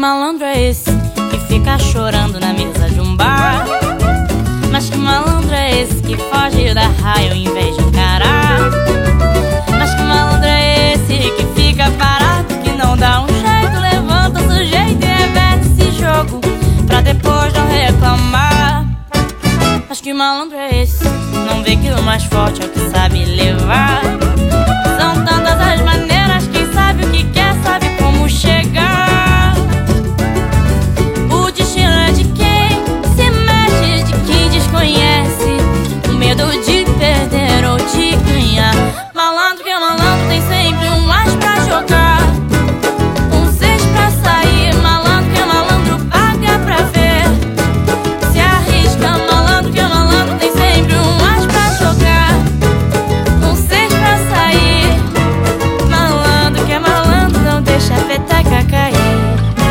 malandro é esse que fica chorando na mesa de um bar? Mas que malandro é esse que foge da raia ao invés de encarar? Mas que malandro é esse que fica parado, que não dá um jeito, levanta o sujeito e reverte esse jogo pra depois não reclamar? Mas que malandro é esse? Não vê que o mais forte é o que sabe levar. São tantas as maneiras, quem sabe o que quer sabe como chegar. O destino é de quem se mexe, de quem desconhece o medo de perder ou de ganhar. Malandro que é malandro tem sempre um as pra jogar, um 6 pra sair. Malandro que é malandro paga pra ver, se arrisca. Malandro que é malandro tem sempre um as pra jogar, um 6 pra sair. Malandro que é malandro não deixa a peteca cair.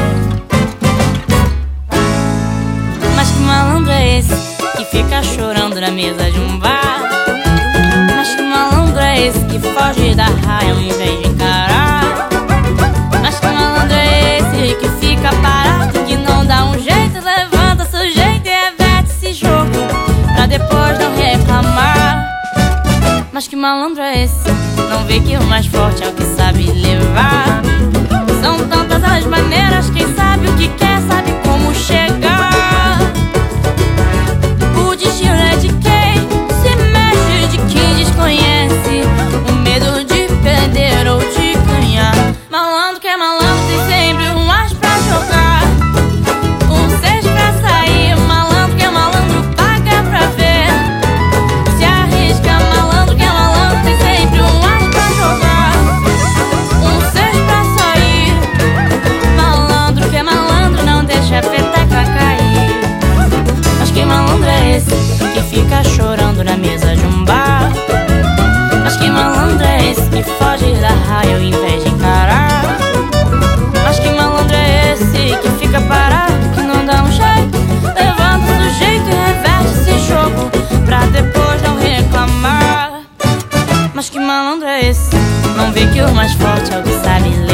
Mas que malandro é esse que fica chorando na mesa de um bar? Mas que malandro é esse que foge da raia ao invés de encarar? Mas que malandro é esse que fica parado, que não dá um jeito, levanta o sujeito e reverte esse jogo pra depois não reclamar? Mas que malandro é esse? Não vê que o mais forte é o que sabe levar. São tantas as maneiras, quem sabe o que quer sabe como chegar. O destino é de quem se mexe, de quem desconhece o medo de perder ou de ganhar. Malandro que é malandro tem sempre um as pra jogar, um 6 pra sair. Malandro que é malandro paga pra ver, se arrisca. Malandro que é malandro tem sempre um as pra jogar, um 6 pra sair. Malandro que é malandro não deixa a peteca cair. Mas que malandro é esse que fica chorando na mesa de um bar? Mas que malandro é esse que foge da raia ao invés de encarar? Mas que malandro é esse que fica parado, que não dá um jeito, levanta o sujeito e reverte esse jogo pra depois não reclamar? Mas que malandro é esse? Não vê que o mais forte é o que sabe levar.